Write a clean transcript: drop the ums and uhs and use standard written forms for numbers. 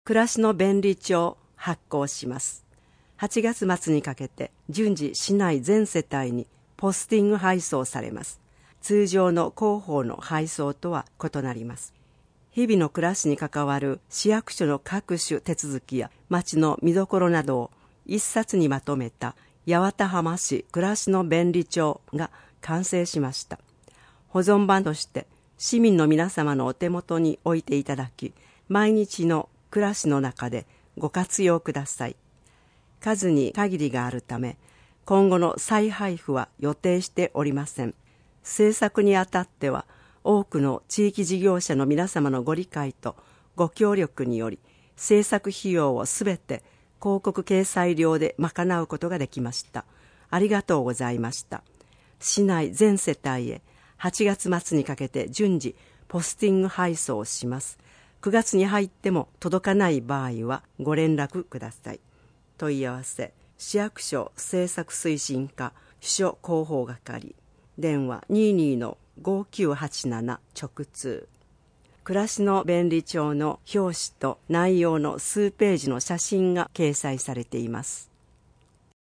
暮らしの便利帳発行します。8月末にかけて順次市内全世帯にポスティング配送されます。通常の広報の配送とは異なります。日々の暮らしに関わる市役所の各種手続きや町の見どころなどを一冊にまとめた八幡浜市暮らしの便利帳が完成しました。保存版として市民の皆様のお手元に置いていただき、毎日の暮らしの中でご活用ください。数に限りがあるため、今後の再配布は予定しておりません。制作にあたっては、多くの地域事業者の皆様のご理解とご協力により、制作費用をすべて広告掲載料で賄うことができました。ありがとうございました。市内全世帯へ8月末にかけて順次ポスティング配送をします。9月に入っても届かない場合はご連絡ください。問い合わせ、市役所政策推進課秘書広報係、電話22-5987直通。暮らしの便利帳の表紙と内容の数ページの写真が掲載されています。